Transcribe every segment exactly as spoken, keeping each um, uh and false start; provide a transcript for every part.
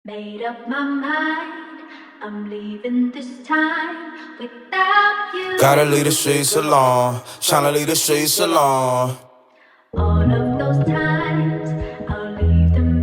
Made up my mind, I'm leaving this time without you. Gotta leave the streets alone, tryna leave the streets alone. All of those times, I'll leave them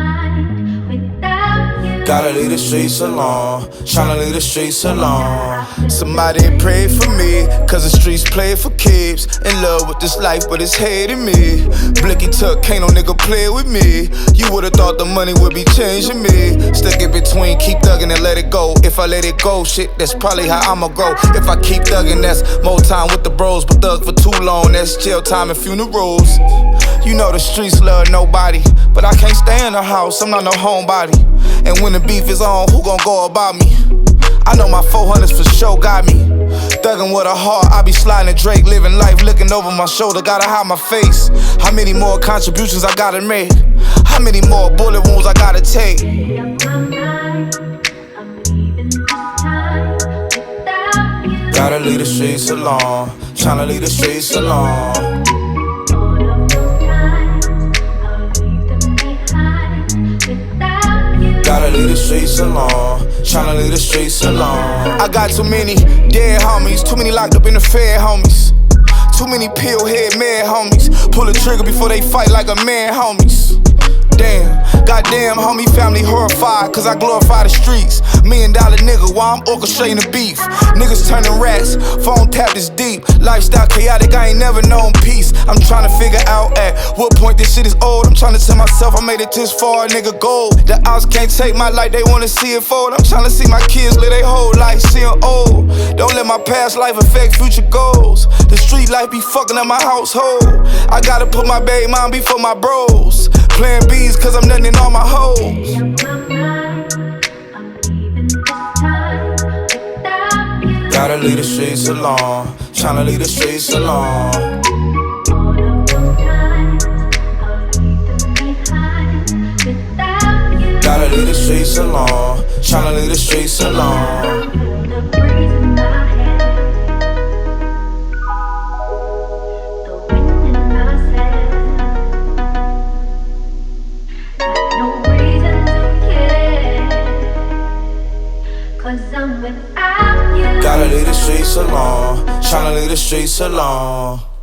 behind without you. Gotta leave the streets alone, tryna leave the streets alone. Somebody pray for me, cause the streets play for keeps. In love with this life, but it's hating me. Blicky tuck, can't no nigga play with me. You would've thought the money would be changing me. Stuck in between, keep thugging and let it go. If I let it go, shit, that's probably how I'ma grow. If I keep thugging, that's more time with the bros. But thug for too long, that's jail time and funerals. You know the streets love nobody, but I can't stay in the house, I'm not no homebody. And when the beef is on, who gon' go about me? I know my four hundreds for sure got me. Thuggin' with a heart, I be sliding a Drake. Living life, looking over my shoulder, gotta hide my face. How many more contributions I gotta make? How many more bullet wounds I gotta take? Made up my mind, I'm leaving this time without you. Gotta leave the streets alone, tryna leave the streets alone. All of those times, I'll leave them behind without you. Gotta leave the streets alone, tryna leave the streets alone. I got too many dead homies, too many locked up in the fed homies. Too many pill head mad homies. Pull the trigger before they fight like a man homies. Damn, goddamn homie family horrified, cause I glorify the streets. Million dollar nigga while I'm orchestrating the beef. Niggas turning rats, phone tapped is deep. Lifestyle chaotic, I ain't never known peace. I'm trying to figure out at what point this shit is old. I'm trying to tell myself I made it this far, nigga gold. The outs can't take my life, they wanna see it fold. I'm trying to see my kids live their whole life, seeing old. Don't let my past life affect future goals. The street life be fucking up my household. I gotta put my baby mom before my bros. Playing B's cause I'm nothing in all my hoes. Made up my mind, I'm leaving this time without you. Gotta leave the streets alone, tryna leave the streets alone. All of those times, I'll leave them behind without you. Gotta leave the streets alone, tryna leave the streets alone. The breeze in my hair, the wind in my sails. Got no reason to care, cause I'm without you. Gotta leave the streets alone, tryna leave the streets alone.